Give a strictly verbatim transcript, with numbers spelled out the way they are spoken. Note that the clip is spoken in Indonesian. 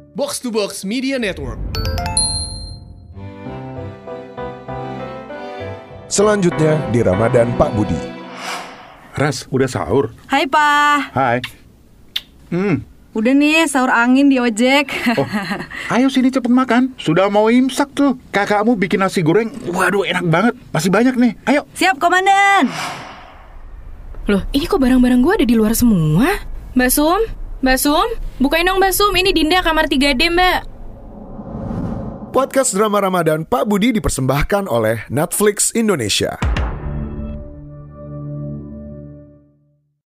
Box to Box Media Network. Selanjutnya di Ramadan Pak Budi. Ras, udah sahur? Hai, Pak. Hai. Hmm. Udah nih, sahur angin di ojek. Oh, ayo sini cepet makan. Sudah mau imsak tuh. Kakakmu bikin nasi goreng. Waduh, enak banget. Masih banyak nih. Ayo. Siap, Komandan. Loh, ini kok barang-barang gue ada di luar semua? Mbak Sum? Mbak Sum? Bukain dong Mbak Sum. Ini Dinda kamar tiga D, Mbak. Podcast drama Ramadan Pak Budi dipersembahkan oleh Netflix Indonesia.